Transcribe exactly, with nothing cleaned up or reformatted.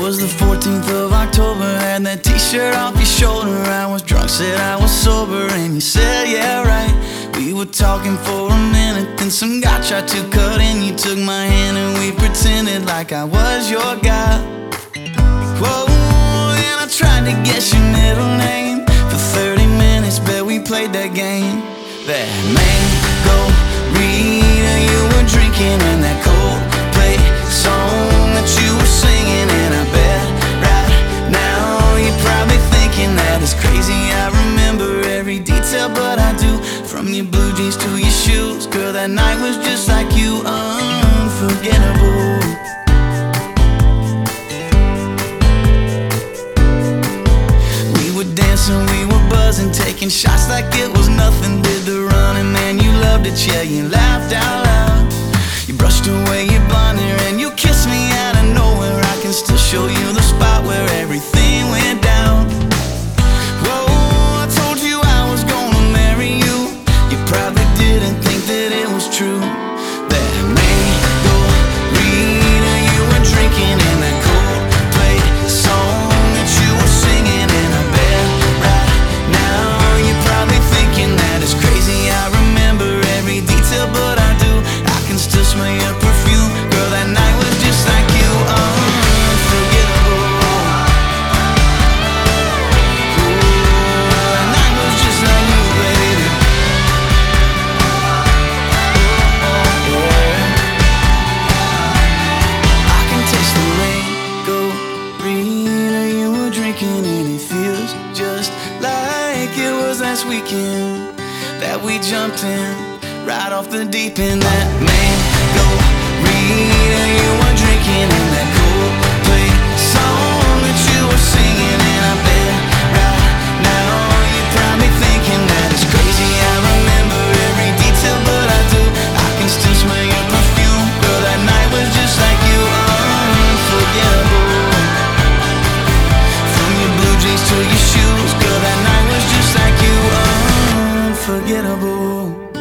was the fourteenth of October, had that t-shirt off your shoulder. I was drunk, said I was sober, and you said, yeah, right. We were talking for a minute, then some guy tried to cut in. You took my hand and we pretended like I was your guy. Whoa, and I tried to guess your middle name. For thirty minutes, bet we played that game. That mango Rita you were drinking, and that Coldplay song that you were singing. And I bet right now you're probably thinking that it's crazy I remember every detail, but I do. From your blue jeans to your shoes, girl, that night was just like you, unforgettable. We were dancing, we were buzzing, taking shots like it was nothing. Did the running, man, you loved it, yeah, you laughed out loud. You brushed away your blonde hair and you kissed me out of nowhere. I can still show you the spot where everything went down. Whoa, I told you I was gonna marry you. You probably didn't think that it was true. That mango Rita you were drinking, and that Coldplay song that you were singing. And I bet right now you're probably thinking that it's crazy I remember every detail, but I do. I can still smell your perfume, girl, that night was just like you, unforgettable. Ooh, that night was just like you, baby. I can taste the mango Rita you were drinking, and it feels just like it was last weekend that we jumped in right off the deep end. That mango Rita you were drinking, and that Coldplay song that you were singing. And I bet right now you're probably thinking that it's crazy I remember every detail, but I do. I can still smell your perfume, girl, that night was just like you, unforgettable. From your blue jeans to your shoes, girl, that night was just like you, unforgettable.